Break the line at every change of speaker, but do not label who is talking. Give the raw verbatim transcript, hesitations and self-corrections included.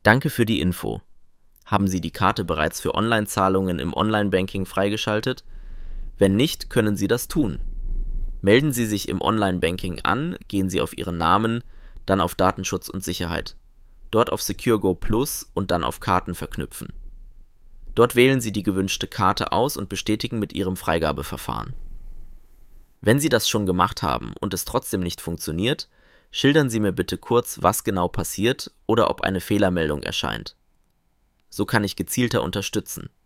Danke für die Info. Haben Sie die Karte bereits für Online-Zahlungen im Online-Banking freigeschaltet? Wenn nicht, können Sie das tun. Melden Sie sich im Online-Banking an, gehen Sie auf Ihren Namen, dann auf Datenschutz und Sicherheit. Dort auf SecureGo Plus und dann auf Karten verknüpfen. Dort wählen Sie die gewünschte Karte aus und bestätigen mit Ihrem Freigabeverfahren. Wenn Sie das schon gemacht haben und es trotzdem nicht funktioniert, schildern Sie mir bitte kurz, was genau passiert oder ob eine Fehlermeldung erscheint. So kann ich gezielter unterstützen.